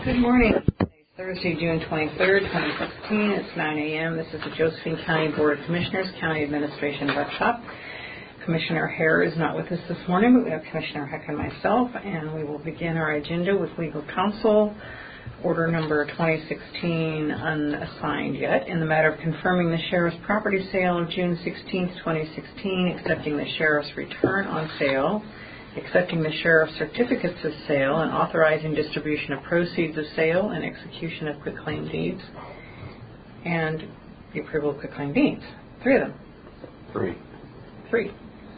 Good morning. It's Thursday, June 23rd, 2016. It's 9 a.m. This is the Josephine County Board of Commissioners County Administration Workshop. Commissioner Hare is not with us this morning, but we have Commissioner Heck and myself, and we will begin our agenda with legal counsel. Order number 2016 unassigned yet. In the matter of confirming the sheriff's property sale of June 16th, 2016, accepting the sheriff's return on sale, accepting the sheriff's certificates of sale, and authorizing distribution of proceeds of sale and execution of quitclaim deeds, and the approval of quitclaim deeds. Three of them. Three.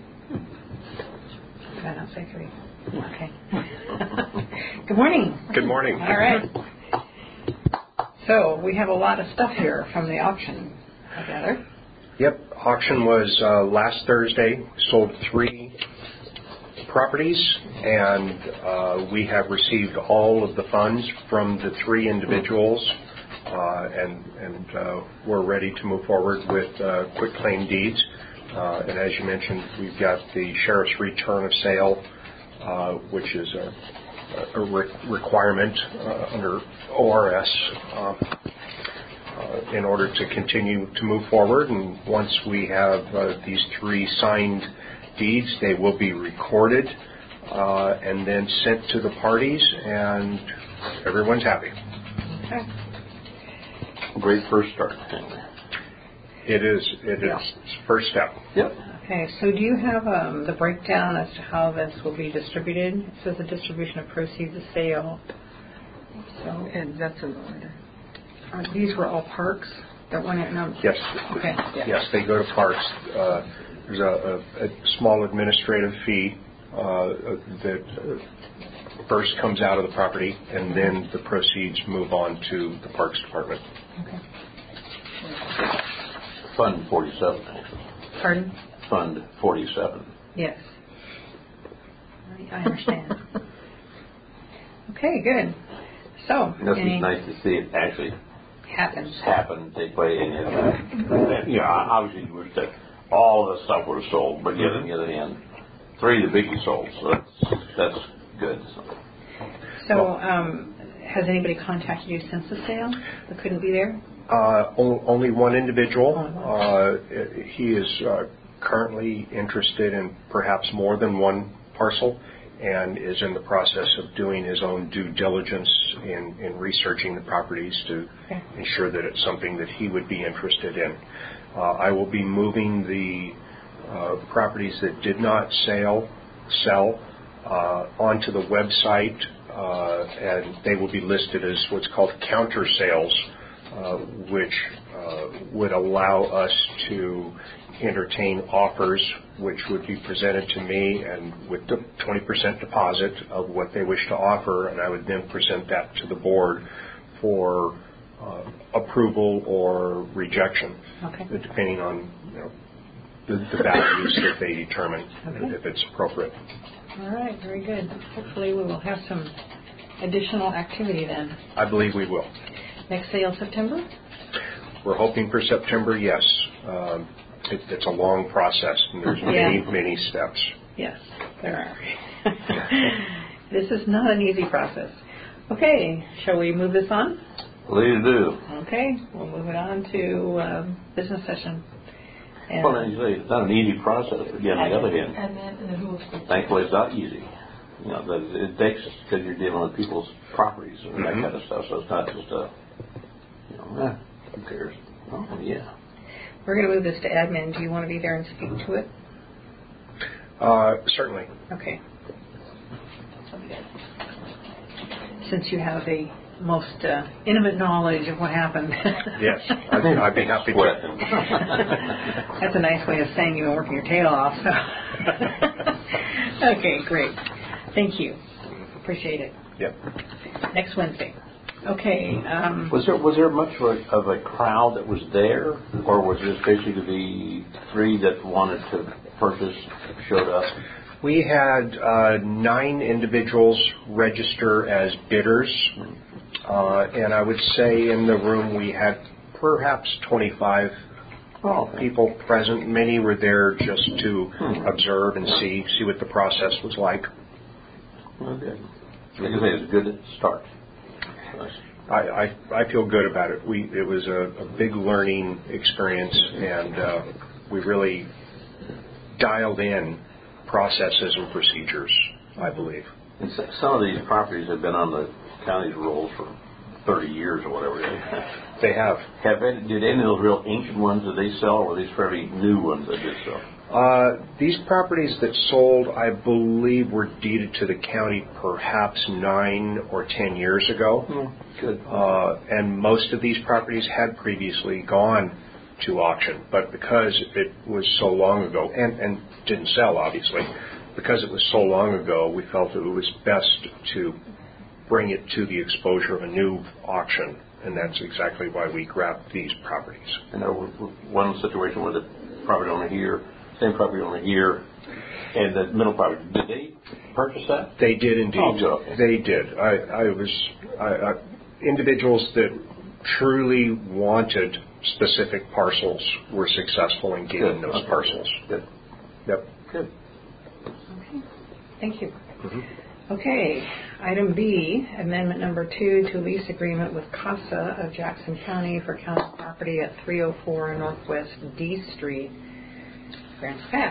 Did I not say three? Okay. Good morning. Good morning. All right. So we have a lot of stuff here from the auction, I gather. Yep. Auction was last Thursday. Sold 3 properties, and we have received all of the funds from the 3 individuals, and we're ready to move forward with quitclaim deeds. And as you mentioned, we've got the sheriff's return of sale, which is a requirement under ORS in order to continue to move forward. And once we have these 3 signed deeds, they will be recorded and then sent to the parties, and everyone's happy. Okay. Great first start. It is first step. Yep. Okay, so do you have the breakdown as to how this will be distributed? It says the distribution of proceeds of sale. So, and that's in order. These were all parks that went in? Yes. Okay. Yes, they go to parks. There's a small administrative fee that first comes out of the property, and then the proceeds move on to the Parks Department. Okay. Fund 47. Pardon? Fund 47. Yes. I understand. Okay, good. So, It's nice to see it actually happen, take place, and obviously you wish that all the stuff was sold, but yet on the other hand, 3 of the biggies sold, so that's good. So has anybody contacted you since the sale that couldn't be there? Only one individual. He is currently interested in perhaps more than one parcel, and is in the process of doing his own due diligence in researching the properties to ensure that it's something that he would be interested in. I will be moving the properties that did not sell onto the website, and they will be listed as what's called counter sales, which would allow us to entertain offers which would be presented to me, and with the 20% deposit of what they wish to offer, and I would then present that to the board for approval or rejection, depending on the values that they determine, if it's appropriate. All right, very good. Hopefully we will have some additional activity then. I believe we will. Next sale September? We're hoping for September, yes. It's a long process, and there's many steps. Yes, there are. This is not an easy process. Okay, shall we move this on? Please do. Okay, we'll move it on to business session. And well, it's not an easy process, but again, on the other hand, thankfully it's not easy. It takes, because you're dealing with people's properties and that kind of stuff, so it's not just who cares? Oh, yeah. We're going to move this to admin. Do you want to be there and speak to it? Certainly. Okay. Since you have the most intimate knowledge of what happened. Yes, I'd be happy to. That's a nice way of saying you've been working your tail off. So. Okay, great. Thank you. Appreciate it. Yep. Next Wednesday. Okay. Was there much of a crowd that was there, or was this basically the 3 that wanted to purchase showed up? We had 9 individuals register as bidders, and I would say in the room we had perhaps 25 people present. Many were there just to observe and see what the process was like. Okay. I think it's a good start. I feel good about it. It was a big learning experience, and we really dialed in processes and procedures, I believe. And some of these properties have been on the county's rolls for 30 years or whatever. They have. Did any of those real ancient ones that they sell, or were these fairly new ones that did sell? These properties that sold, I believe, were deeded to the county perhaps 9 or 10 years ago. Good. And most of these properties had previously gone to auction, but because it was so long ago, and didn't sell, obviously, because it was so long ago, we felt it was best to bring it to the exposure of a new auction, and that's exactly why we grabbed these properties. And there was one situation where the property owner here, same property owner here, and the middle property, did they purchase that? They did indeed. Oh, okay. They did. Individuals that truly wanted specific parcels were successful in getting those parcels. Good. Yep. Good. Okay. Thank you. Mm-hmm. Okay. Item B, amendment number 2 to lease agreement with CASA of Jackson County for county property at 304 Northwest D Street, Grants Pass.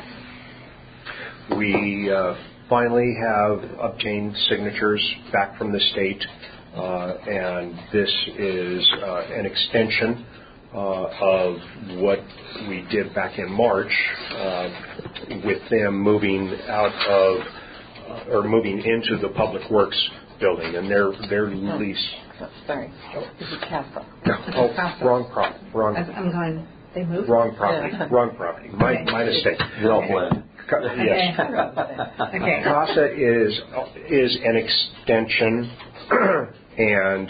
We finally have obtained signatures back from the state, and this is an extension of what we did back in March with them moving out of or moving into the Public Works building, and their lease. Sorry, this is CASA. Wrong property. I'm going. They moved. Wrong property. Yeah. Wrong property. My mistake. Well blend. Yes. Okay. CASA is an extension, and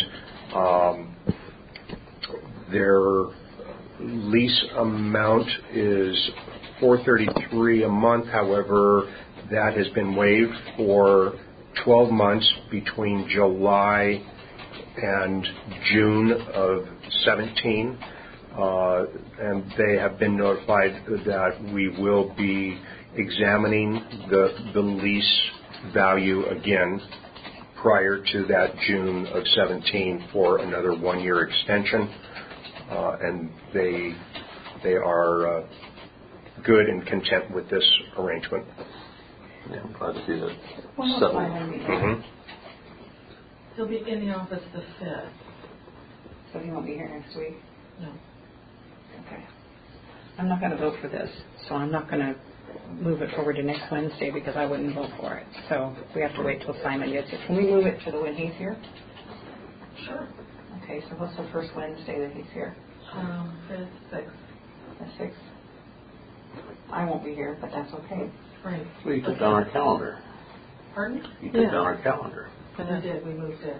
their lease amount is $433 a month. However, that has been waived for 12 months between July and June of 17. And they have been notified that we will be examining the lease value again prior to that June of 17 for another 1-year extension. And they are good and content with this arrangement. Yeah, I'm glad to see that. Mm-hmm. He'll be in the office the 5th. So he won't be here next week? No. Okay. I'm not going to vote for this, so I'm not going to move it forward to next Wednesday because I wouldn't vote for it. So we have to wait till Simon gets it. Can we move it to when he's here? Sure. Okay, so what's the first Wednesday that he's here? 5th, 6th. The 6th? I won't be here, but that's okay. Right. Well, you took down our calendar. Pardon? You took down our calendar. We did. We moved it.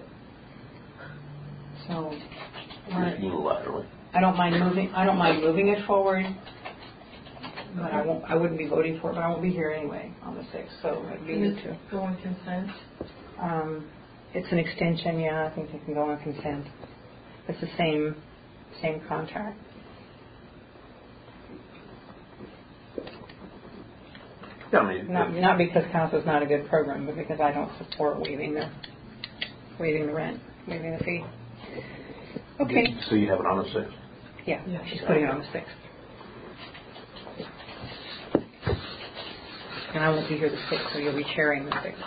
So Unilaterally. I don't mind moving it forward, but I wouldn't be voting for it, but I won't be here anyway on the 6th, so it'd be you too. Go on consent? It's an extension, yeah, I think it can go on consent. It's the same contract. Yeah, I mean, Not because council's not a good program, but because I don't support waiving the rent, waiving the fee. Okay. So you have it on the 6th? Yeah, she's putting it on the 6th. And I won't be here the 6th, so you'll be chairing the 6th.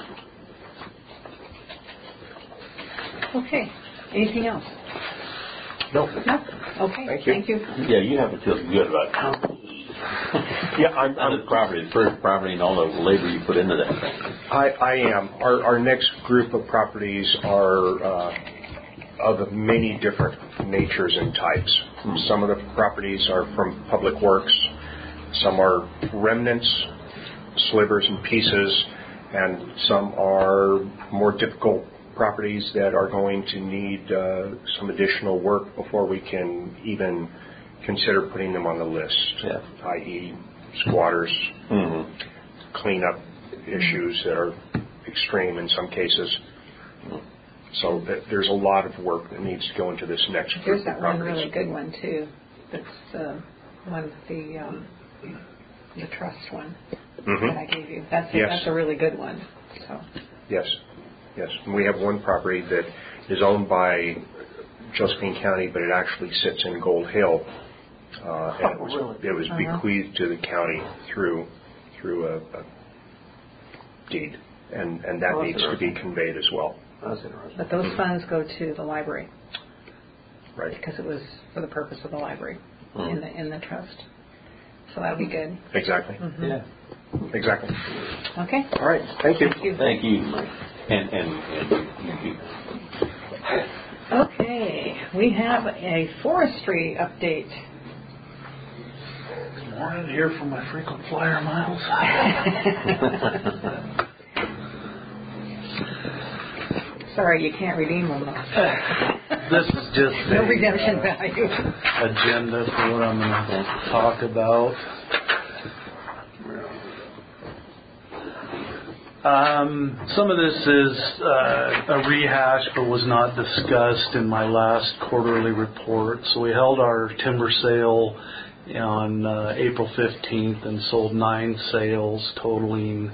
Okay. Anything else? No. No? Okay. Thank you. Yeah, you have to feel good about it. Yeah, I'm the property, the first property, and all the labor you put into that thing. I am. Our next group of properties are of many different natures and types. Some of the properties are from Public Works. Some are remnants, slivers and pieces, and some are more difficult properties that are going to need some additional work before we can even consider putting them on the list, i.e. squatters, cleanup issues that are extreme in some cases. So there's a lot of work that needs to go into this next group There's of that one properties. really good one too. That's the one with the trust one that I gave you. That's a really good one. So. Yes. And we have one property that is owned by Josephine County, but it actually sits in Gold Hill. And it was bequeathed to the county through a deed, and that needs to be conveyed as well. That's interesting. But those funds go to the library. Right. Because it was for the purpose of the library in the trust. So that'll be good. Exactly. Mm-hmm. Yeah. Exactly. Okay. All right. Thank you. Thank you, Mike. And you. Okay. We have a forestry update. Wanted to hear from my frequent flyer miles. Sorry, you can't redeem them though. This is just no redemption value. Agenda for what I'm going to talk about. Some of this is a rehash, but was not discussed in my last quarterly report. So we held our timber sale on April 15th and sold 9 sales totaling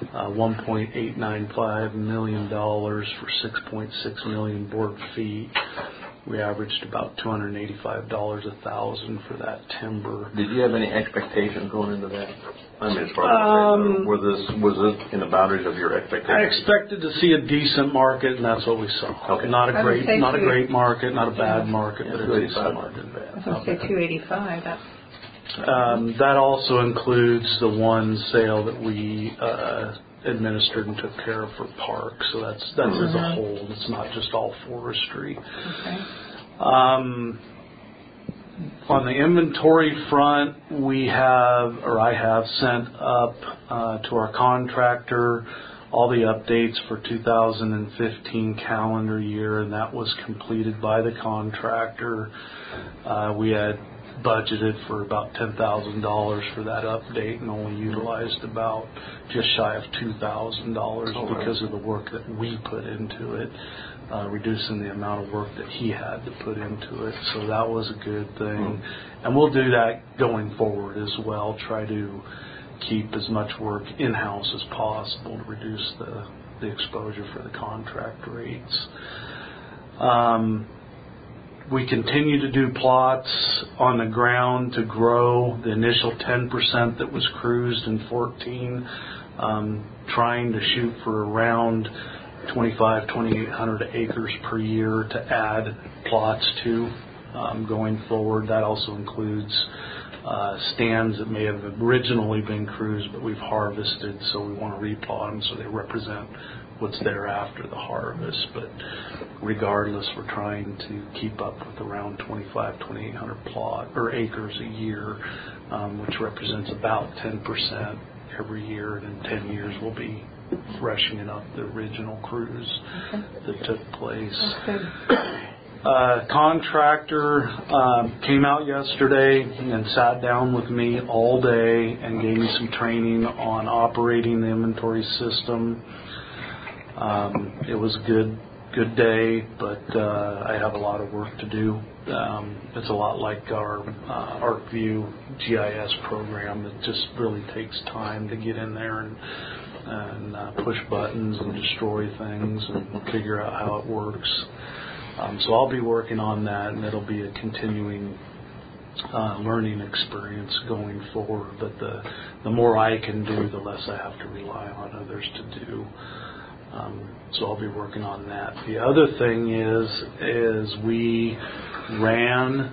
$1.895 million for 6.6 million board feet. We averaged about $285 a thousand for that timber. Did you have any expectations going into that? I mean, as far as was this in the boundaries of your expectations? I expected to see a decent market, and that's what we saw. Okay. Not a great market, not a bad market, but a decent market. I was going to say 285. That's that also includes the one sale that we administered and took care of for parks. So that's as a whole. It's not just all forestry. okay. On the inventory front, I have sent up to our contractor all the updates for 2015 calendar year, and that was completed by the contractor. We had budgeted for about $10,000 for that update and only utilized about just shy of $2,000 because of the work that we put into it, reducing the amount of work that he had to put into it. So that was a good thing. And we'll do that going forward as well, try to keep as much work in-house as possible to reduce the exposure for the contract rates. We continue to do plots on the ground to grow the initial 10% that was cruised in 14, trying to shoot for around 2,800 acres per year to add plots to going forward. That also includes stands that may have originally been cruised, but we've harvested, so we want to replot them so they represent what's there after the harvest. But regardless, we're trying to keep up with around 2,800 acres a year, which represents about 10% every year. And in 10 years, we'll be freshening up the original cruise that took place. Contractor came out yesterday and sat down with me all day and gave me some training on operating the inventory system. It was a good day, but I have a lot of work to do. It's a lot like our ArcView GIS program. It just really takes time to get in there and push buttons and destroy things and figure out how it works. So I'll be working on that, and it'll be a continuing learning experience going forward. But the more I can do, the less I have to rely on others to do. So I'll be working on that. The other thing is we ran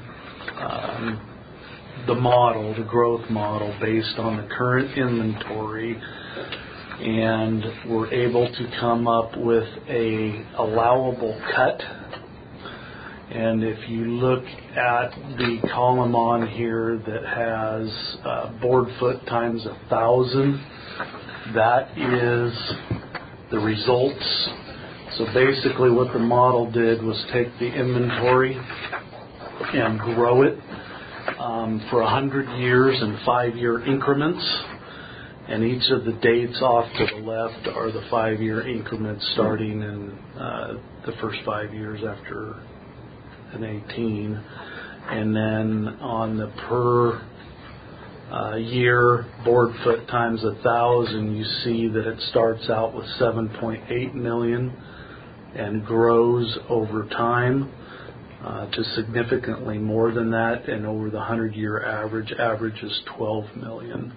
the growth model based on the current inventory, and we're able to come up with a allowable cut. And if you look at the column on here that has board foot times 1,000, that is the results. So basically what the model did was take the inventory and grow it for 100 years in 5-year increments. And each of the dates off to the left are the 5-year increments starting in the first 5 years after an 18. And then on the per year board foot times 1,000, you see that it starts out with 7.8 million and grows over time to significantly more than that, and over the 100-year average is 12 million.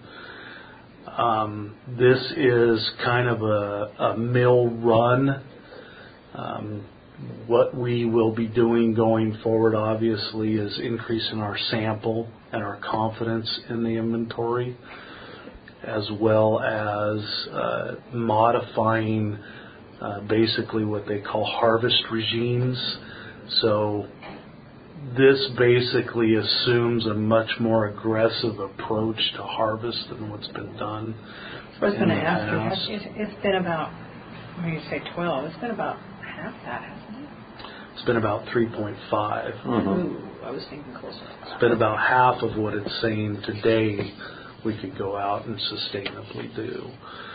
This is kind of a mill run. What we will be doing going forward, obviously, is increasing our sample and our confidence in the inventory, as well as modifying basically what they call harvest regimes. So this basically assumes a much more aggressive approach to harvest than what's been done. So I was going to ask you, it's been about, when you say 12, it's been about half that, hasn't it? It's been about 3.5. Ooh, I was thinking closer. It's been about half of what it's saying today we could go out and sustainably do.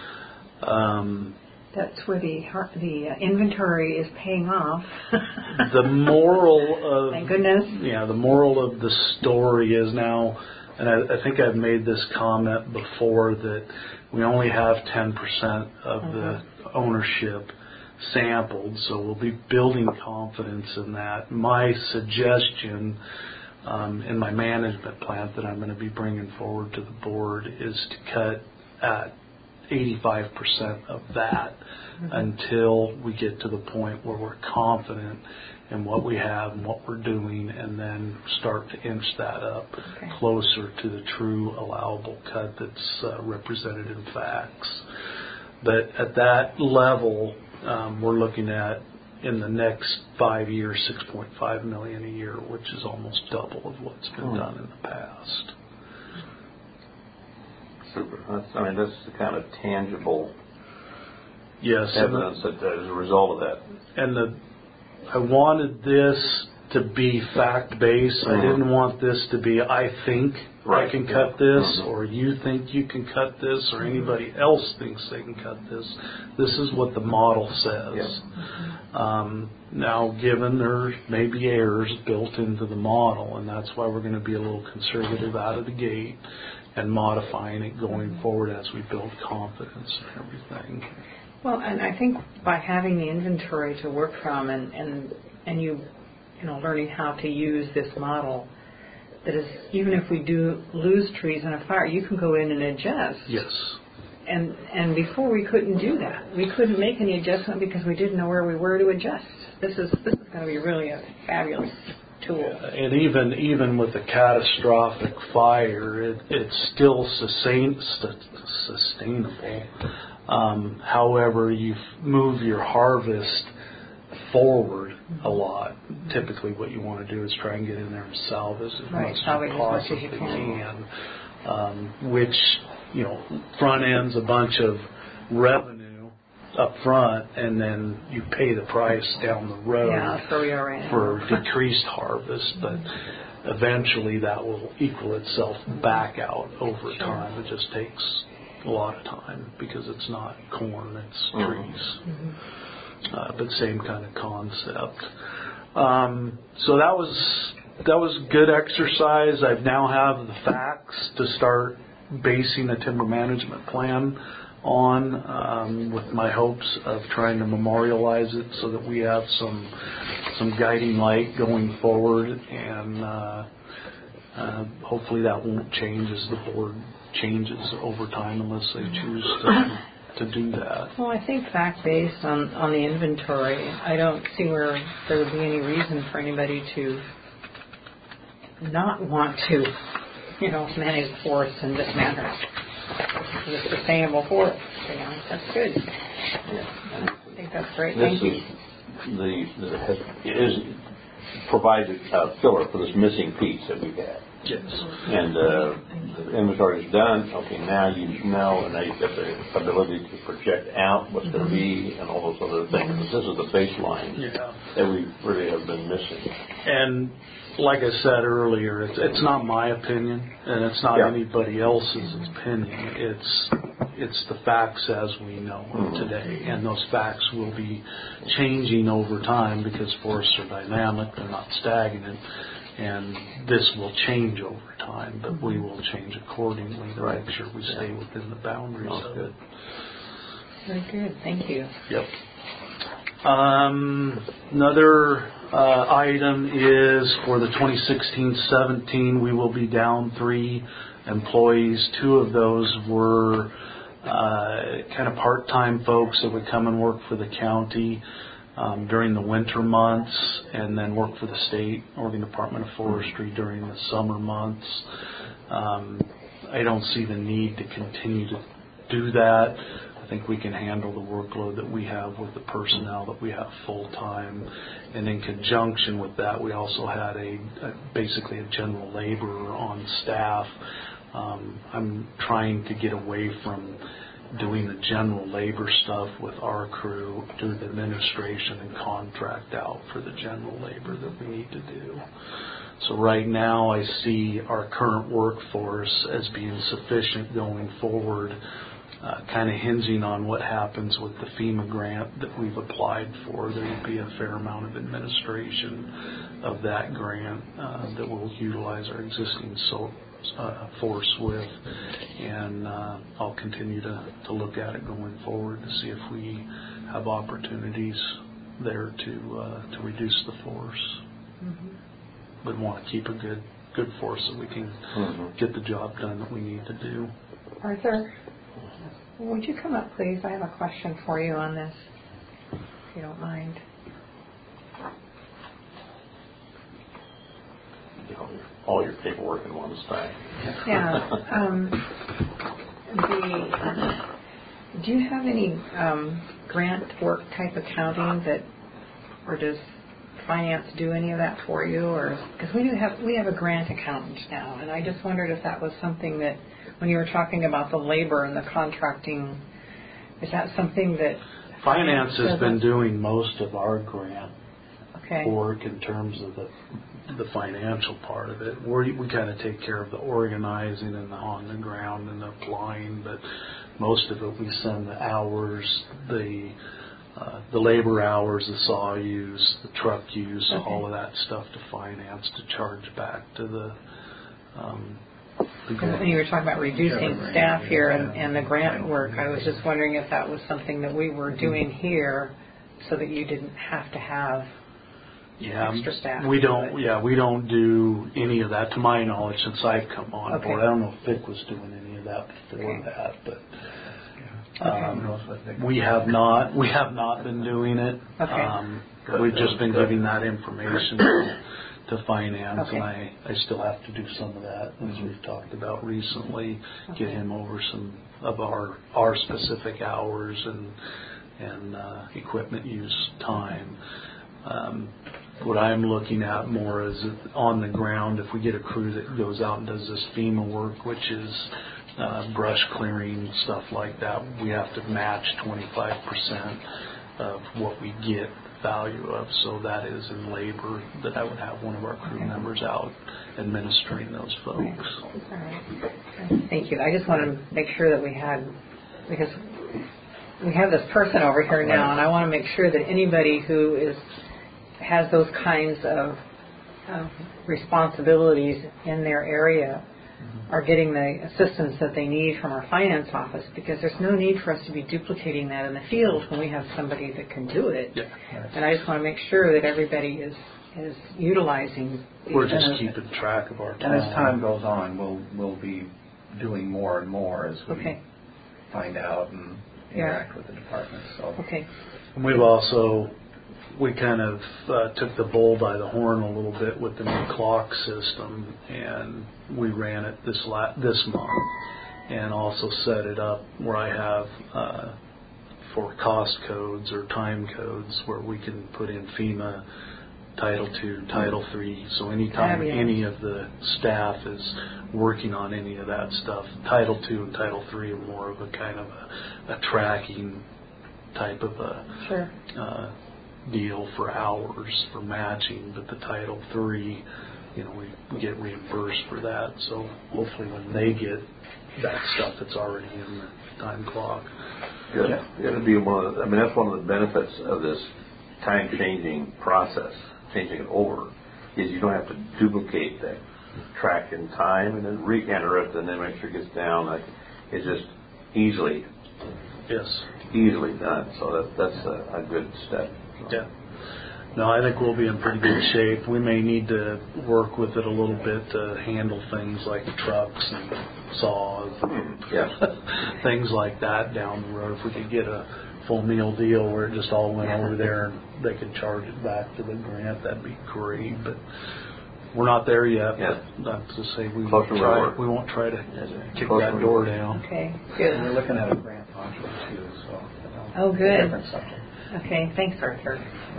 That's where the inventory is paying off. The moral of thank goodness. Yeah, the moral of the story is now, and I think I've made this comment before, that we only have 10% of the ownership sampled, so we'll be building confidence in that. My suggestion in my management plan that I'm going to be bringing forward to the board is to cut at 85% of that until we get to the point where we're confident in what we have and what we're doing, and then start to inch that up closer to the true allowable cut that's represented in facts. But at that level, we're looking at, in the next 5 years, 6.5 million a year, which is almost double of what's been done in the past. Super. That's the kind of tangible evidence that as a result of that. And I wanted this to be fact-based. I didn't want this to be, I think I can cut this, or you think you can cut this, or anybody else thinks they can cut this. This is what the model says. Now, given there may be errors built into the model, and that's why we're going to be a little conservative out of the gate and modifying it going forward as we build confidence and everything. Well, and I think by having the inventory to work from, and you learning how to use this model, that is, even if we do lose trees in a fire, you can go in and adjust. Yes. And before we couldn't do that. We couldn't make any adjustment because we didn't know where we were to adjust. This is going to be really a fabulous tool. And even with a catastrophic fire, it's still sustainable. However, you move your harvest forward a lot. Typically what you want to do is try and get in there and salvage as much as you possibly can. Which, front ends a bunch of revenue up front, and then you pay the price down the road for decreased harvest. But eventually that will equal itself back out over time. It just takes a lot of time because it's not corn, it's trees. But same kind of concept. So that was good exercise. I now have the facts to start basing a timber management plan on, with my hopes of trying to memorialize it so that we have some guiding light going forward, and hopefully that won't change as the board changes over time unless they choose to do that. Well, I think fact-based on the inventory, I don't see where there would be any reason for anybody to not want to, manage forests in this manner. This is a sustainable forest. That's good. I think that's great. Thank you. It provides a filler for this missing piece that we've had. Yes. And the inventory is done. Okay, now you know, and now you've got the ability to project out what's going to be and all those other things. But this is the baseline that we really have been missing. And like I said earlier, it's not my opinion, and it's not anybody else's opinion. It's the facts as we know them today, and those facts will be changing over time because forests are dynamic; they're not stagnant. And this will change over time, but we will change accordingly to make sure we stay within the boundaries of it. Very good. Thank you. Yep. Another item is for the 2016-17, we will be down 3 employees. 2 of those were kind of part-time folks that would come and work for the county during the winter months, and then work for the state Oregon Department of Forestry during the summer months. I don't see the need to continue to do that. I think we can handle the workload that we have with the personnel that we have full-time. And in conjunction with that, we also had basically a general laborer on staff. I'm trying to get away from doing the general labor stuff with our crew, do the administration and contract out for the general labor that we need to do. So right now I see our current workforce as being sufficient going forward, kind of hinging on what happens with the FEMA grant that we've applied for. There will be a fair amount of administration of that grant that we'll utilize our existing force with, and I'll continue to look at it going forward to see if we have opportunities there to reduce the force. Mm-hmm. But want to keep a good force so we can get the job done that we need to do. Arthur, would you come up, please? I have a question for you on this, if you don't mind. All your paperwork in one time. Yeah. Do you have any grant work type accounting or does finance do any of that for you? Or because we have a grant accountant now, and I just wondered if that was something that, when you were talking about the labor and the contracting, is that something that finance has been doing most of our grant okay. work in terms of the financial part of it. We kind of take care of the organizing and the on the ground and the applying, but most of it we send the hours, the labor hours, the saw use, the truck use, okay. all of that stuff to finance to charge back to the when you were talking about reducing staff here and the grant work, I was just wondering if that was something that we were doing here so that you didn't have to have extra staff. We don't do any of that to my knowledge since I've come on board. I don't know if Vic was doing any of that before that, but we have not been doing it. Okay. We've just been giving that information to finance, and I still have to do some of that, as we've talked about recently, get him over some of our specific hours and equipment use time. What I'm looking at more is on the ground, if we get a crew that goes out and does this FEMA work, which is brush clearing, stuff like that, we have to match 25% of what we get value of. So that is in labor that I would have one of our crew members out administering those folks. All right. Thank you. I just want to make sure that we had, because we have this person over here now, and I want to make sure that anybody who has those kinds of responsibilities in their area are getting the assistance that they need from our finance office, because there's no need for us to be duplicating that in the field when we have somebody that can do it. Yeah. And I just want to make sure that everybody is utilizing. We're just keeping track of our time. And as time goes on, we'll be doing more and more as we find out and interact with the department. So. Okay. And we kind of took the bull by the horn a little bit with the new clock system, and we ran it this month, and also set it up where I have for cost codes or time codes where we can put in FEMA, Title II, Title III. So anytime any of the staff is working on any of that stuff, Title II and Title III are more of a kind of a tracking type of a deal for hours for matching, but the Title III, we get reimbursed for that. So hopefully when they get that stuff, it's already in the time clock. It'll be that's one of the benefits of this time changing process, changing it over, is you don't have to duplicate that track in time and then re-enter it and then make sure it gets down. It's just easily done. So that's a good step. So. Yeah. No, I think we'll be in pretty good shape. We may need to work with it a little bit to handle things like trucks and saws and things like that down the road. If we could get a full meal deal where it just all went over there and they could charge it back to the grant, that'd be great. But we're not there yet. Yeah. Not to say we won't try to kick that door down. Okay, good. And we're looking at a grant contract too, so. Oh, good. Different subject. Okay, thanks, Arthur.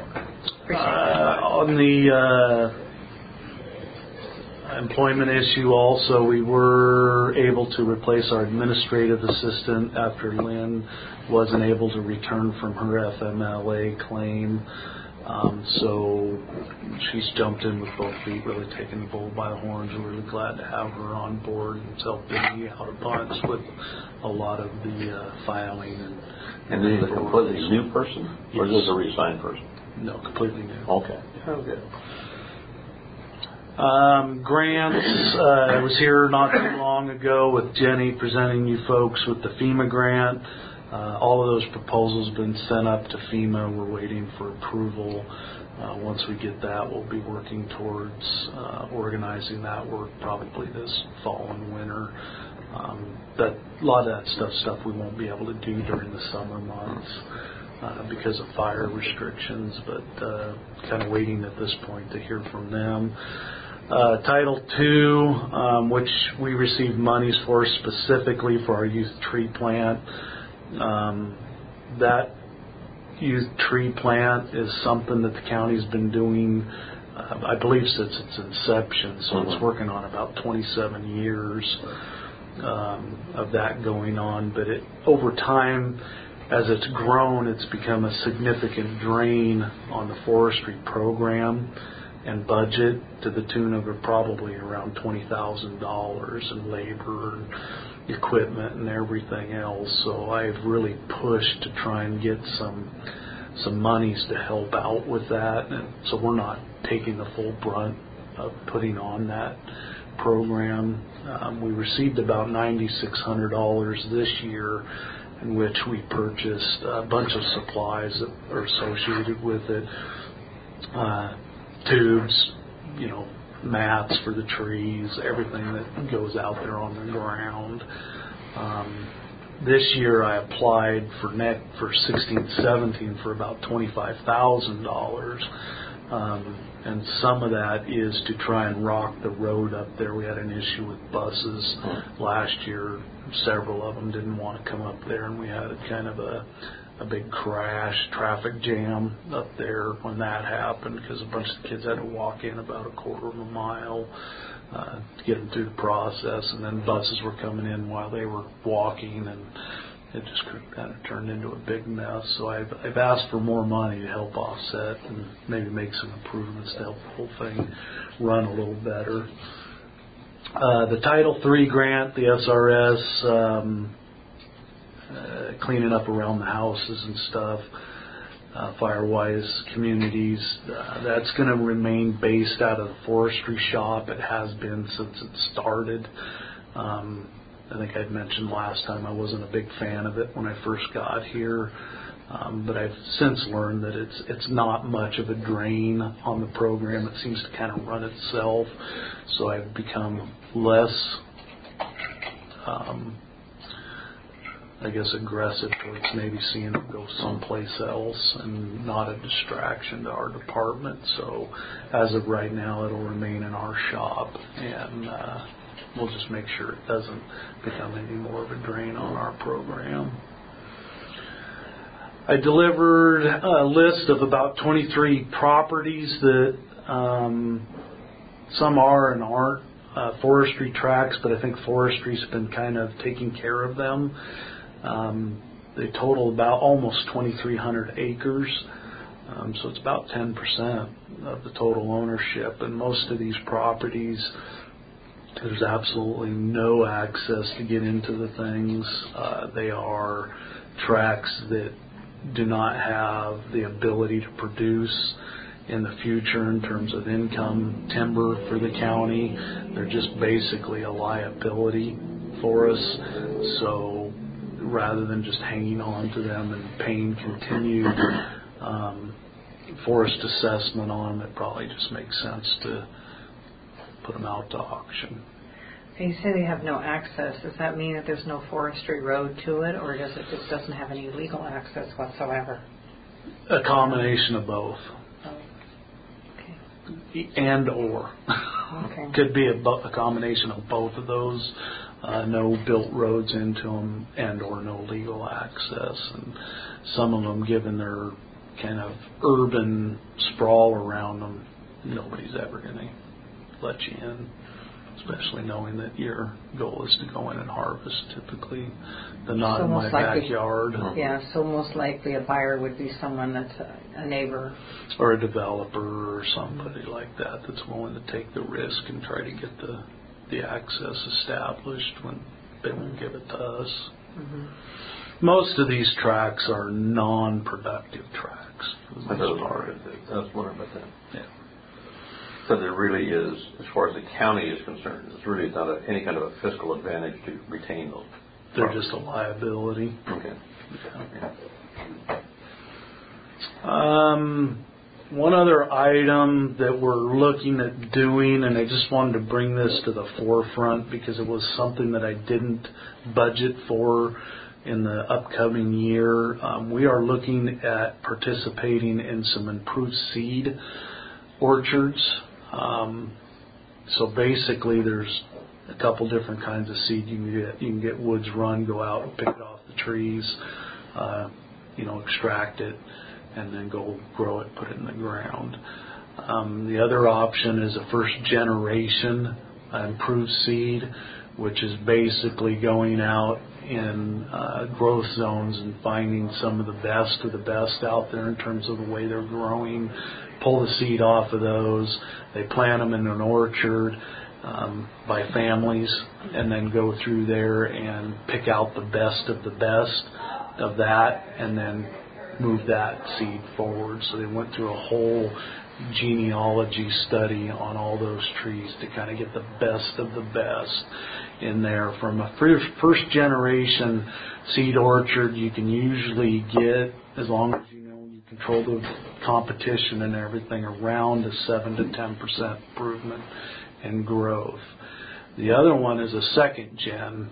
On the employment issue also, we were able to replace our administrative assistant after Lynn wasn't able to return from her FMLA claim. So she's jumped in with both feet, really taking the bull by the horns. We're really glad to have her on board. It's helping me out a bunch with a lot of the filing. And this is a completely new person? Yes. Or is this a re-assigned person? No, completely new. Okay. Yeah. Oh, good. Grants, I was here not too long ago with Jenny presenting you folks with the FEMA grant. All of those proposals have been sent up to FEMA. We're waiting for approval. Once we get that, we'll be working towards organizing that work probably this fall and winter. But a lot of that stuff we won't be able to do during the summer months because of fire restrictions, but kind of waiting at this point to hear from them. Title II, which we received monies for specifically for our youth tree plant. That youth tree plant is something that the county's been doing, I believe, since its inception. So it's working on about 27 years of that going on. But over time, as it's grown, it's become a significant drain on the forestry program and budget to the tune of probably around $20,000 in labor and equipment and everything else. So I've really pushed to try and get some monies to help out with that, and so we're not taking the full brunt of putting on that program. We received about $9,600 this year, in which we purchased a bunch of supplies that are associated with it, tubes, mats for the trees, everything that goes out there on the ground. This year I applied for 16-17 for about $25,000, and some of that is to try and rock the road up there. We had an issue with buses last year. Several of them didn't want to come up there, and we had kind of a big crash, traffic jam up there when that happened because a bunch of kids had to walk in about a quarter of a mile to get them through the process, and then buses were coming in while they were walking, and it just kind of turned into a big mess. So I've asked for more money to help offset and maybe make some improvements to help the whole thing run a little better. The Title III grant, the SRS, cleaning up around the houses and stuff, fire-wise communities, that's going to remain based out of the forestry shop. It has been since it started. I think I'd mentioned last time I wasn't a big fan of it when I first got here, but I've since learned that it's not much of a drain on the program. It seems to kind of run itself, so I've become less aggressive towards maybe seeing it go someplace else and not a distraction to our department. So as of right now, it'll remain in our shop, and we'll just make sure it doesn't become any more of a drain on our program. I delivered a list of about 23 properties that some are and aren't forestry tracts, but I think forestry's been kind of taking care of them. They total about almost 2,300 acres, so it's about 10% of the total ownership. And most of these properties, there's absolutely no access to get into the things. They are tracts that do not have the ability to produce in the future in terms of income timber for the county. They're just basically a liability for us. So rather than just hanging on to them and paying continued forest assessment on them, it probably just makes sense to put them out to auction. And you say they have no access. Does that mean that there's no forestry road to it, or does it just doesn't have any legal access whatsoever? A combination of both. Oh. Okay. And or. Okay. Could be a combination of both of those. No built roads into them and or no legal access. And some of them, given their kind of urban sprawl around them, nobody's ever going to let you in, especially knowing that your goal is to go in and harvest typically. The not in my backyard. Yeah, so most likely a buyer would be someone that's a neighbor. Or a developer or somebody like that that's willing to take the risk and try to get the access established when they won't give it to us. Mm-hmm. Most of these tracks are non-productive tracks. That's what about that. Yeah. So there really is, as far as the county is concerned, there's really not any kind of a fiscal advantage to retain those. They're just a liability. Okay. Yeah. One other item that we're looking at doing, and I just wanted to bring this to the forefront because it was something that I didn't budget for in the upcoming year. We are looking at participating in some improved seed orchards. So basically there's a couple different kinds of seed you can get. You can get Woods Run, go out and pick it off the trees, extract it, and then go grow it, put it in the ground. The other option is a first generation improved seed, which is basically going out in growth zones and finding some of the best out there in terms of the way they're growing, pull the seed off of those, they plant them in an orchard by families, and then go through there and pick out the best of that, and then move that seed forward. So they went through a whole genealogy study on all those trees to kind of get the best of the best in there. From a first generation seed orchard, you can usually get, as long as you control the competition and everything, around a 7 to 10% improvement in growth. The other one is a second gen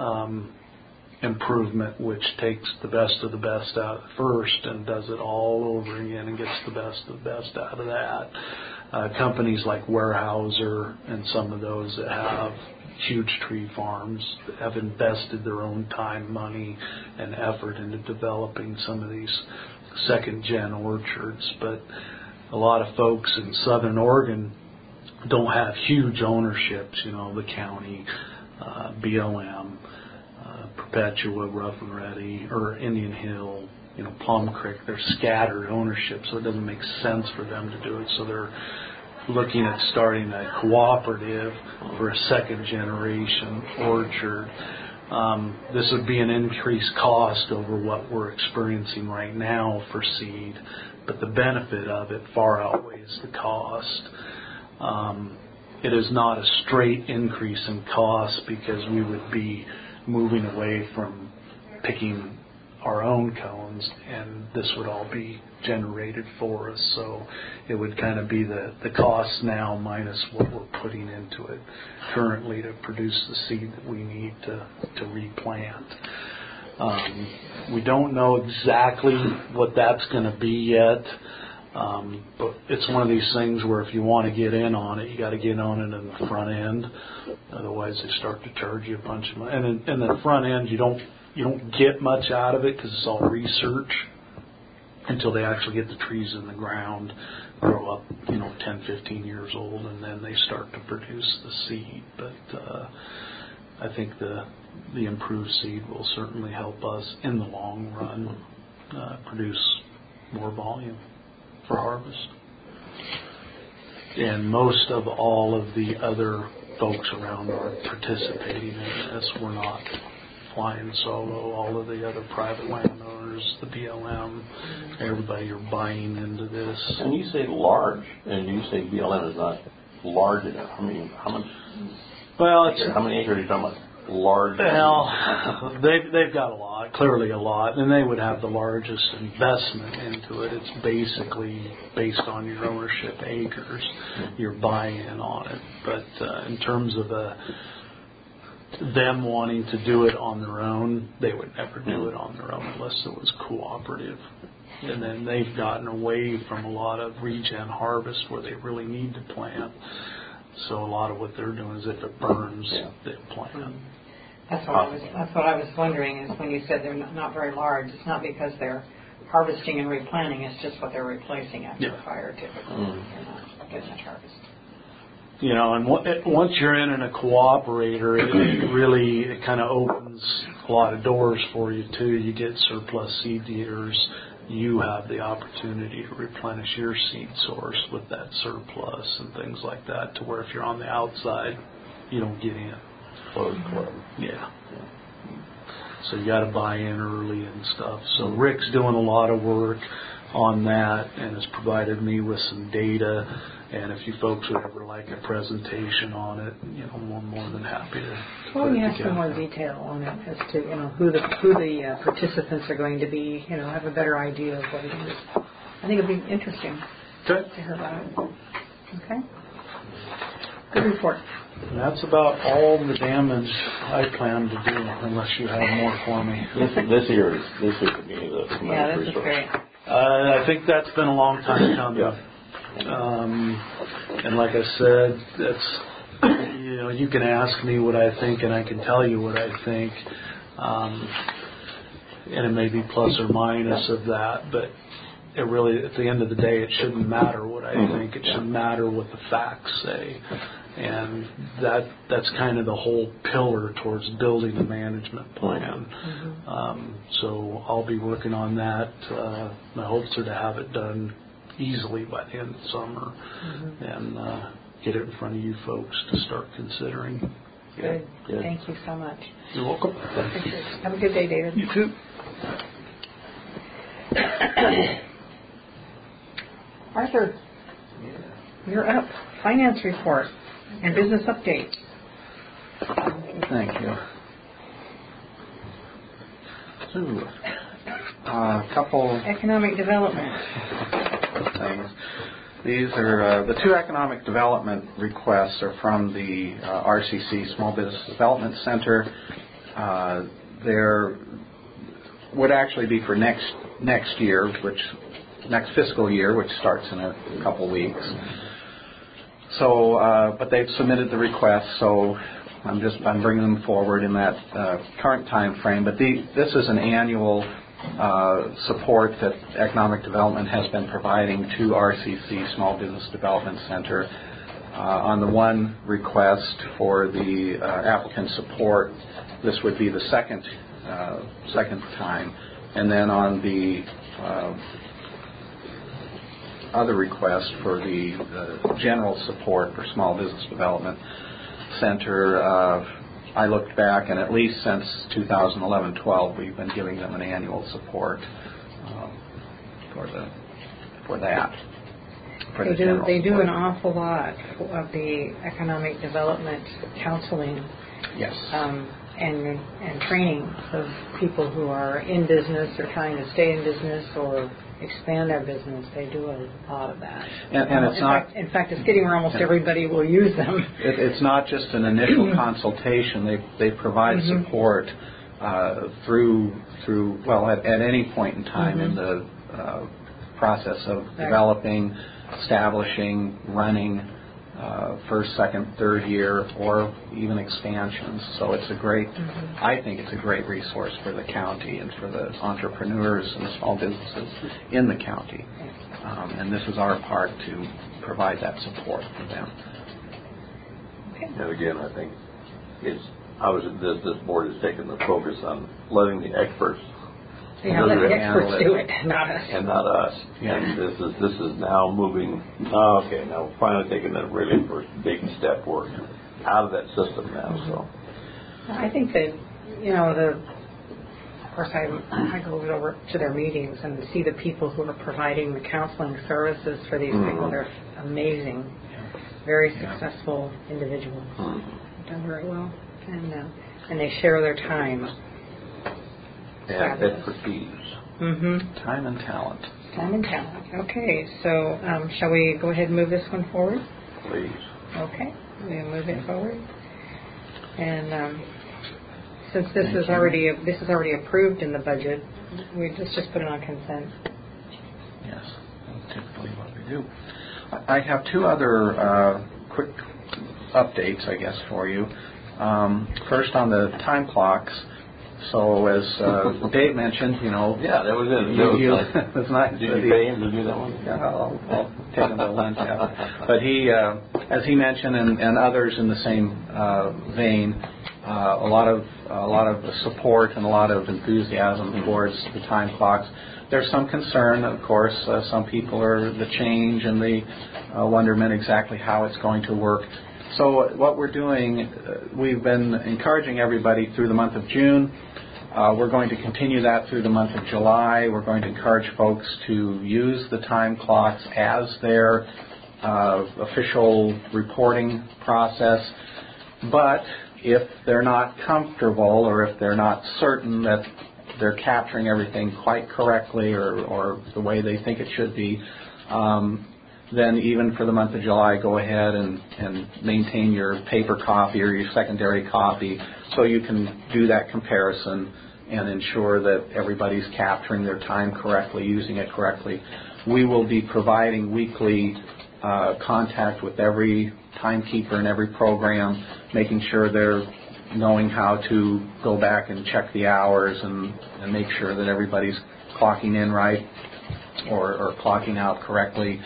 improvement, which takes the best of the best out of the first and does it all over again and gets the best of the best out of that. Companies like Weyerhaeuser and some of those that have huge tree farms have invested their own time, money, and effort into developing some of these second-gen orchards. But a lot of folks in southern Oregon don't have huge ownerships, the county, BLM, Perpetua, Rough and Ready, or Indian Hill, Plum Creek. They're scattered ownership, so it doesn't make sense for them to do it. So they're looking at starting a cooperative for a second generation orchard. This would be an increased cost over what we're experiencing right now for seed, but the benefit of it far outweighs the cost. It is not a straight increase in cost because we would be moving away from picking our own cones, and this would all be generated for us. So it would kind of be the cost now minus what we're putting into it currently to produce the seed that we need to replant. We don't know exactly what that's going to be yet, but it's one of these things where if you want to get in on it, you got to get on it in the front end. Otherwise, they start to charge you a bunch of money. And in the front end, you don't get much out of it because it's all research until they actually get the trees in the ground, grow up, 10, 15 years old, and then they start to produce the seed. But I think the improved seed will certainly help us in the long run produce more volume for harvest. And most of all of the other folks around are participating in this. We're not flying solo. All of the other private landowners, the BLM, everybody are buying into this. And you say large, and you say BLM is not large enough. I mean, how much? Well, how many acres are you talking about? Large. Well, they've got a lot. clearly a lot, and they would have the largest investment into it. It's basically based on your ownership acres, your buy-in on it. But in terms of them wanting to do it on their own, they would never do it on their own unless it was cooperative. And then they've gotten away from a lot of regen harvest where they really need to plant. So a lot of what they're doing is if it burns, they plant. That's what I was wondering is when you said they're not very large, it's not because they're harvesting and replanting, it's just what they're replacing after the fire typically. They're not getting much harvest. And once you're in a cooperator, it kind of opens a lot of doors for you too. You get surplus seed years. You have the opportunity to replenish your seed source with that surplus and things like that, to where if you're on the outside, you don't get in. Closed club. Yeah. So you got to buy in early and stuff. So Rick's doing a lot of work on that and has provided me with some data. And if you folks would ever like a presentation on it, I'm more than happy to. Well, you have some more detail on it as to who the participants are going to be. Have a better idea of what it is. I think it'd be interesting to hear about it. Okay. Good report. And that's about all the damage I plan to do, unless you have more for me. This year could be the tremendous resource. Is great. I think that's been a long time coming. Yeah. And like I said, that's you can ask me what I think, and I can tell you what I think, and it may be plus or minus of that, but it really, at the end of the day, it shouldn't matter what I think. It should matter what the facts say. And that's kind of the whole pillar towards building a management plan. So I'll be working on that. My hopes are to have it done easily by the end of the summer and get it in front of you folks to start considering. Good. Thank you so much. You're welcome. Have a good day, David. You too. Arthur, you're up. Finance report and business update. Thank you. So, a couple economic development things. These are the two economic development requests are from the RCC Small Business Development Center. There would actually be for next year, next fiscal year, which starts in a couple weeks. So, but they've submitted the request, so I'm bringing them forward in that current time frame. But this is an annual support that economic development has been providing to RCC Small Business Development Center. On the one request for the applicant support, this would be the second time, and then on the other request for the general support for Small Business Development Center, I looked back, and at least since 2011-12, we've been giving them an annual support for that. They do an awful lot of the economic development counseling. Yes. And training of people who are in business or trying to stay in business or expand their business. They do a lot of that. And it's in fact, it's getting where almost everybody will use them. It's not just an initial consultation. They provide support through at any point in time in the process of developing, establishing, running first, second, third year, or even expansions. So it's a great, I think it's a great resource for the county and for the entrepreneurs and small businesses in the county. And this is our part to provide that support for them. And again, I think this board has taken the focus on letting the experts. Let the experts do it, not us. And not us. Yeah. And this is now moving. Okay, now we're finally taking the really first big step work out of that system now. So I think that of course I go over to their meetings and see the people who are providing the counseling services for these people. They're amazing, very successful individuals. Done very well, and they share their time. and expertise. Time and talent. Time and talent. Okay, so shall we go ahead and move this one forward? Please. Okay, we'll move it forward. And since this is already approved in the budget, we just put it on consent. Yes, that's typically what we do. I have two other quick updates, I guess, for you. First on the time clocks. So as Dave mentioned, yeah, that was it. It's not. Did you pay him to do that one? Yeah, I'll take him to lunch. Yeah. But he, as he mentioned, and others in the same vein, a lot of support and a lot of enthusiasm towards the time clocks. There's some concern, of course. Some people are the change and the wonderment exactly how it's going to work. So what we're doing, we've been encouraging everybody through the month of June. We're going to continue that through the month of July. We're going to encourage folks to use the time clocks as their official reporting process. But if they're not comfortable or if they're not certain that they're capturing everything quite correctly or the way they think it should be, then even for the month of July, go ahead and maintain your paper copy or your secondary copy so you can do that comparison and ensure that everybody's capturing their time correctly, using it correctly. We will be providing weekly contact with every timekeeper in every program, making sure they're knowing how to go back and check the hours and make sure that everybody's clocking in right or clocking out correctly.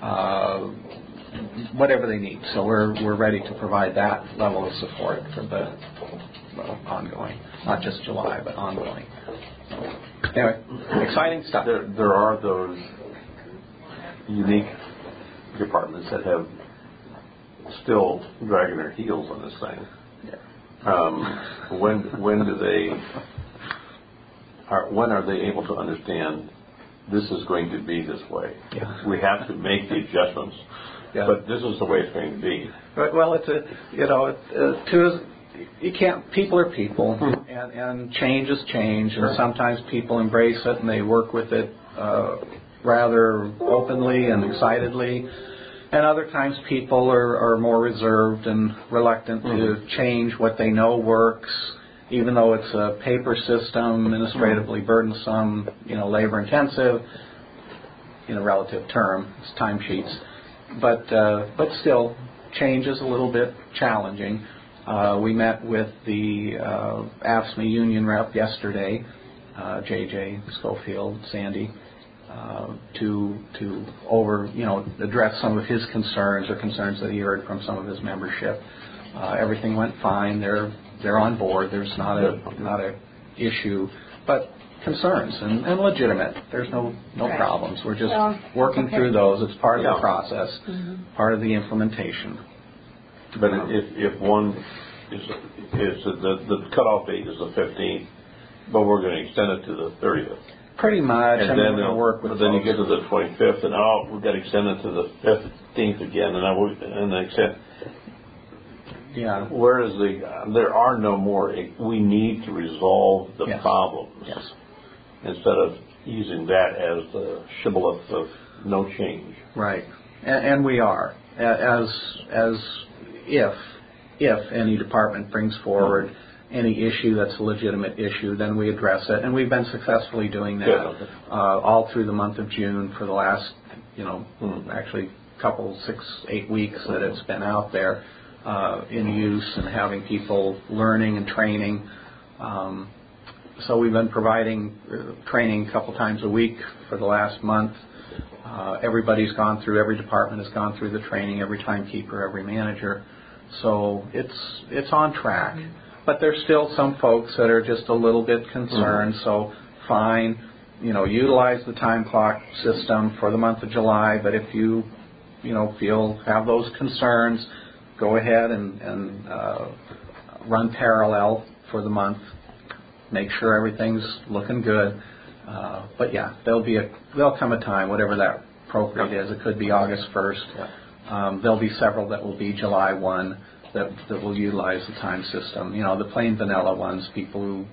Whatever they need. So we're ready to provide that level of support for the ongoing, not just July, but ongoing. Anyway, exciting stuff. There are those unique departments that have still dragging their heels on this thing. Yeah. When are they able to understand this is going to be this way? Yeah. We have to make the adjustments, but this is the way it's going to be. Well, you can't. People are people, and change is change, and sometimes people embrace it and they work with it rather openly and excitedly, and other times people are more reserved and reluctant to change what they know works. Even though it's a paper system, administratively burdensome, labor intensive, in a relative term, it's timesheets. But still, change is a little bit challenging. We met with the AFSCME union rep yesterday, J.J. Schofield, Sandy, to address some of his concerns or concerns that he heard from some of his membership. Everything went fine. They're on board. There's not a issue, but concerns and legitimate. There's no problems. We're just working through those. It's part of the process, part of the implementation. But if one is the cutoff date is the 15th, but we're going to extend it to the 30th. Pretty much. And then they'll work with. Then you get to the 25th, and we've got to extend it to the 15th again, and then extend. Yeah. Whereas there are no more. We need to resolve the problems instead of using that as the shibboleth of no change. Right, and we are as if any department brings forward any issue that's a legitimate issue, then we address it, and we've been successfully doing that all through the month of June for the last actually couple 6-8 weeks that it's been out there. In use and having people learning and training. So we've been providing training a couple times a week for the last month. Every department has gone through the training, every timekeeper, every manager. So it's on track. But there's still some folks that are just a little bit concerned. So fine, utilize the time clock system for the month of July. But if you have those concerns, go ahead and run parallel for the month. Make sure everything's looking good. But there'll come a time, whatever that appropriate is. It could be August 1st. There'll be several that will be July 1 that will utilize the time system. The plain vanilla ones, people who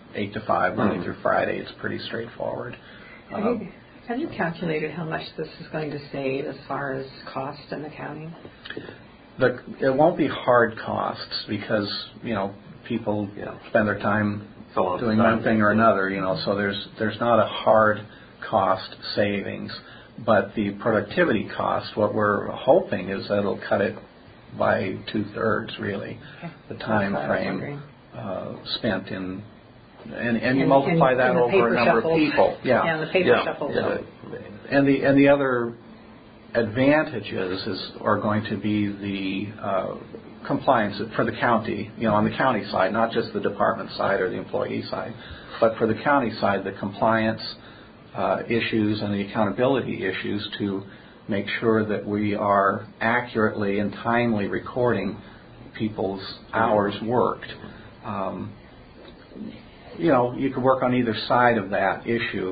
8 to 5, Monday through Friday. It's pretty straightforward. Have you calculated how much this is going to save as far as cost in the county? It won't be hard costs because, people spend their time doing one thing or another, so there's not a hard cost savings. But the productivity cost, what we're hoping is that it'll cut it by 2/3, really, the time frame spent in. And you multiply that over a number of people. And the paper shuffles. And the other advantages are going to be the compliance for the county, on the county side, not just the department side or the employee side, but for the county side, the compliance issues and the accountability issues to make sure that we are accurately and timely recording people's hours worked. You could work on either side of that issue.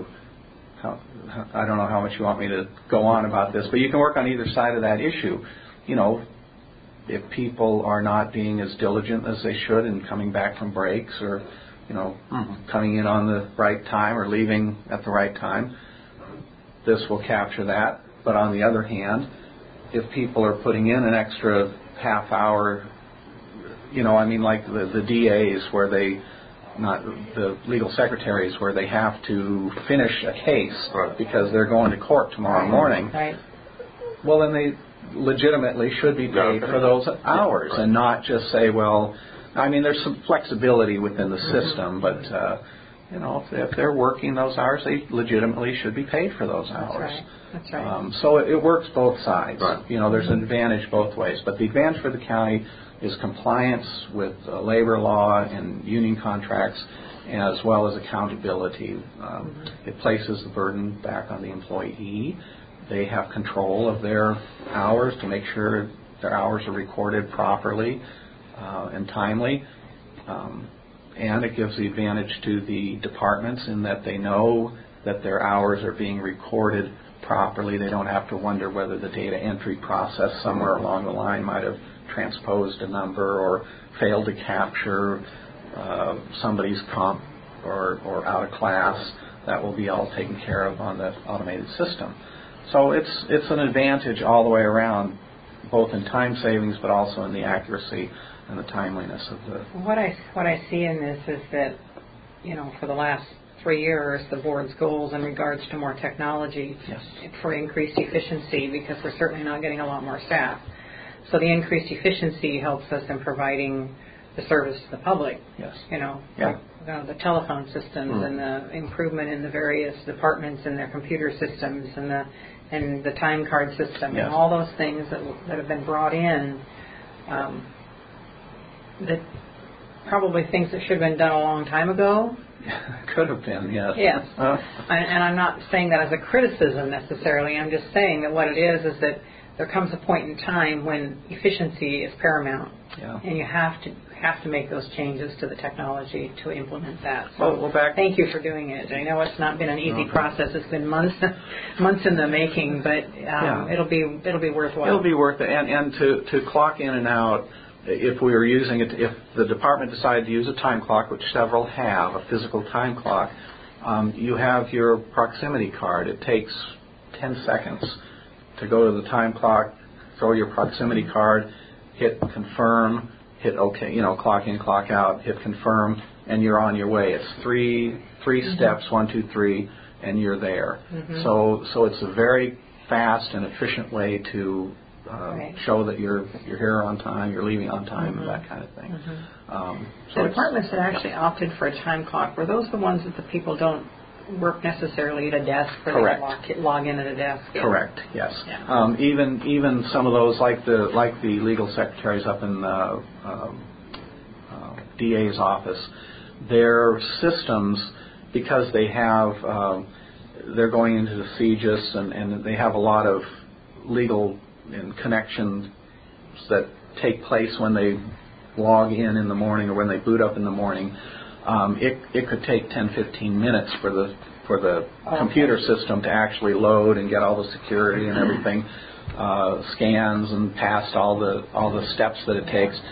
I don't know how much you want me to go on about this, but you can work on either side of that issue. If people are not being as diligent as they should in coming back from breaks or, coming in on the right time or leaving at the right time, this will capture that. But on the other hand, if people are putting in an extra half hour, like the DAs where not the legal secretaries where they have to finish a case because they're going to court tomorrow morning. Right. Well, then they legitimately should be paid for those hours and not just say, there's some flexibility within the system, but if they're working those hours, they legitimately should be paid for those hours. That's right. So it works both sides. Right. There's an advantage both ways, but the advantage for the county is compliance with labor law and union contracts, as well as accountability. It places the burden back on the employee. They have control of their hours to make sure their hours are recorded properly and timely. And it gives the advantage to the departments in that they know that their hours are being recorded properly. They don't have to wonder whether the data entry process somewhere along the line might have transposed a number or failed to capture somebody's comp or out of class. That will be all taken care of on the automated system. So it's an advantage all the way around, both in time savings but also in the accuracy and the timeliness of the. What I see in this is that, for the last 3 years, the board's goals in regards to more technology for increased efficiency, because we're certainly not getting a lot more staff. So the increased efficiency helps us in providing the service to the public. Yes. The telephone systems and the improvement in the various departments and their computer systems and the time card system and all those things that have been brought in. That probably things that should have been done a long time ago. Could have been, yes. Yes. And I'm not saying that as a criticism necessarily. I'm just saying that what it is that there comes a point in time when efficiency is paramount, and you have to make those changes to the technology to implement that. So thank you for doing it. I know it's not been an easy process. It's been months in the making, but it'll be worthwhile. It'll be worth it, and to clock in and out. If we were using it, if the department decided to use a time clock, which several have, a physical time clock, you have your proximity card. It takes 10 seconds to go to the time clock, throw your proximity card, hit confirm, hit OK, clock in, clock out, hit confirm, and you're on your way. It's three steps, 1, 2, 3, and you're there. So it's a very fast and efficient way to show that you're here on time, you're leaving on time, and that kind of thing. The departments that actually opted for a time clock, were those the ones that the people don't work necessarily at a desk, or they log in at a desk? Correct. Yes. Yeah. Even some of those, like the legal secretaries up in the DA's office, their systems, because they have they're going into the CJIS and they have a lot of legal and connections that take place when they log in the morning or when they boot up in the morning. It could take 10-15 minutes for the computer system to actually load and get all the security and everything, scans and past all the steps that it takes.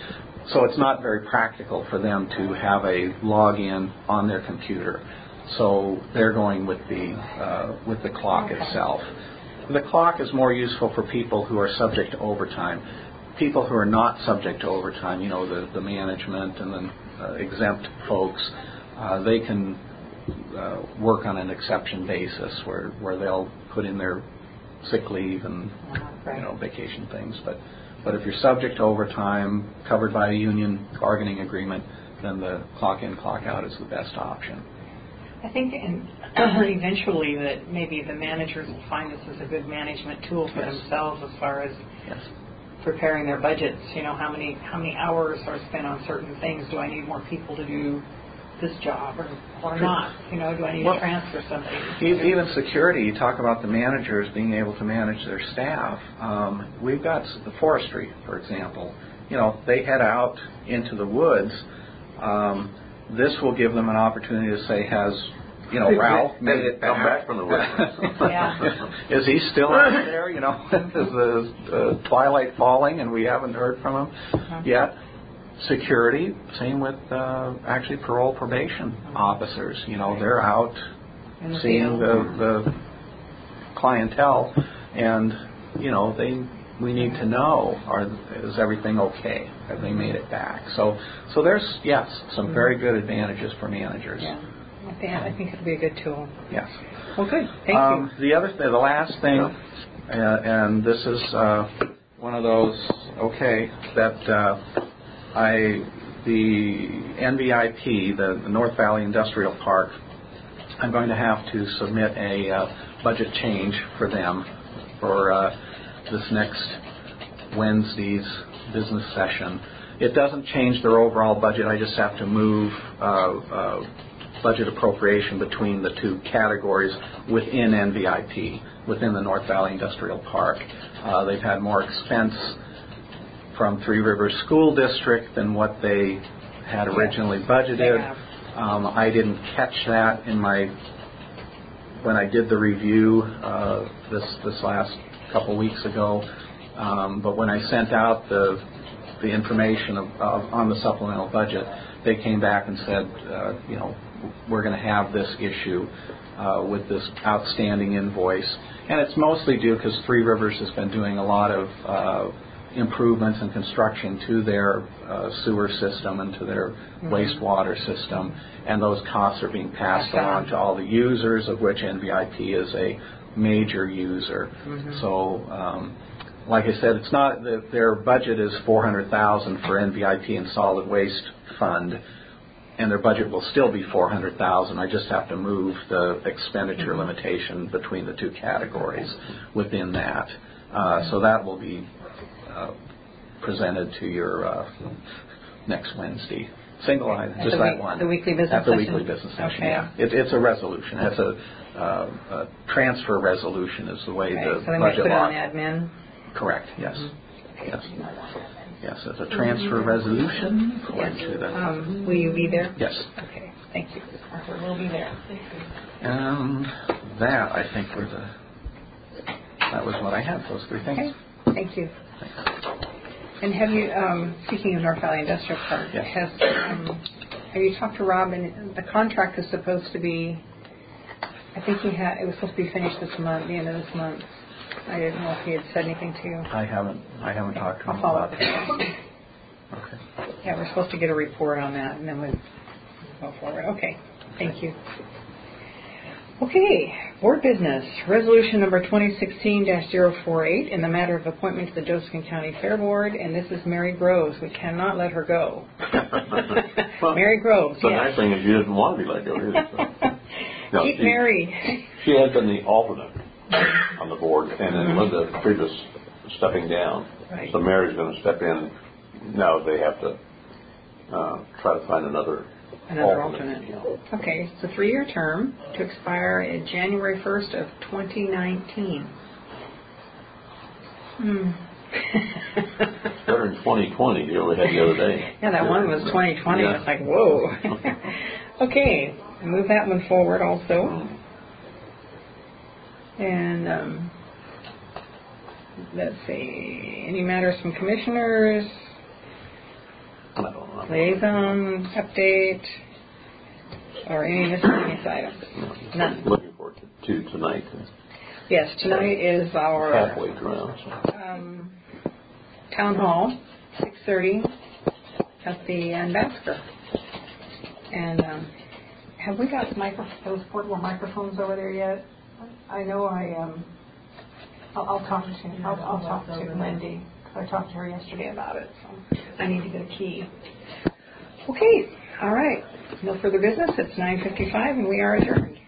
So it's not very practical for them to have a login on their computer. So they're going with the clock itself. The clock is more useful for people who are subject to overtime. People who are not subject to overtime, the management and the exempt folks, they can work on an exception basis where they'll put in their sick leave and vacation things. But if you're subject to overtime, covered by a union bargaining agreement, then the clock in, clock out is the best option. I think eventually that maybe the managers will find this as a good management tool for themselves as far as preparing their budgets. How many hours are spent on certain things? Do I need more people to do this job or not? Do I need to transfer somebody? Even security, you talk about the managers being able to manage their staff. We've got the forestry, for example. They head out into the woods. This will give them an opportunity to say, has Ralph made it back? Come back from the woods. Is he still out there? Is the twilight falling and we haven't heard from him yet? Security, same with actually parole probation officers. They're out seeing the clientele, and we need to know, is everything okay? Have they made it back? So there's some very good advantages for managers. Yeah, I think it'll be a good tool. Yes. Well, good. Thank you. The last thing, and this is one of those that. The NVIP, the North Valley Industrial Park, I'm going to have to submit a budget change for them for this next Wednesday's business session. It doesn't change their overall budget. I just have to move budget appropriation between the two categories within NVIP, within the North Valley Industrial Park. They've had more expense from Three Rivers School District than what they had originally budgeted. I didn't catch that when I did the review this last couple weeks ago. But when I sent out the information on the supplemental budget, they came back and said, we're going to have this issue with this outstanding invoice. And it's mostly due because Three Rivers has been doing a lot of improvements and construction to their sewer system and to their wastewater system, and those costs are being passed along to all the users, of which NVIP is a major user. So, like I said, it's not that their budget is $400,000 for NVIP and solid waste fund, and their budget will still be $400,000. I just have to move the expenditure limitation between the two categories within that. So that will be presented to your next Wednesday. Single item, just that one. The weekly business session? At the session? weekly business session, okay. yeah. It's a resolution. It's a transfer resolution is the way the so budget put law. On admin? Correct, yes. Yes. Yes, it's a transfer resolution. Will you be there? Yes. Okay, thank you. We'll be there. And that, I think, that was what I had, those three things. Okay, thank you. And have you, speaking of North Valley Industrial Park, have you talked to Rob? And the contract is supposed to be, I think it was supposed to be finished this month, the end of this month. I didn't know if he had said anything to you. I haven't talked to him. I'll follow up. Okay. Yeah, we're supposed to get a report on that, and then we'll go forward. Okay, thank you. Okay, board business. Resolution number 2016-048 in the matter of appointment to the Josephine County Fair Board, and this is Mary Groves. We cannot let her go. Mary Groves, The nice thing is she doesn't want to be let go either. So. Keep Mary. She has been the alternate on the board, and then Linda previous stepping down. Right. So Mary's going to step in. Now they have to try to find another alternate. You know. Okay, it's a 3-year term to expire in January 1st of 2019. Better in 2020, you we had the other day. Yeah, that one was 2020. Yeah. It's like, whoa. Okay, move that one forward also. And let's see, any matters from commissioners? Liaison update or any miscellaneous items? None. Looking forward to tonight. Yes, tonight is our Halfway around. town hall, 6:30 at the Ambassador. And have we got those portable microphones over there yet? I know I'll talk to Lindy. I talked to her yesterday about it, so I need to get a key. Okay, all right. No further business. It's 9:55 and we are adjourned.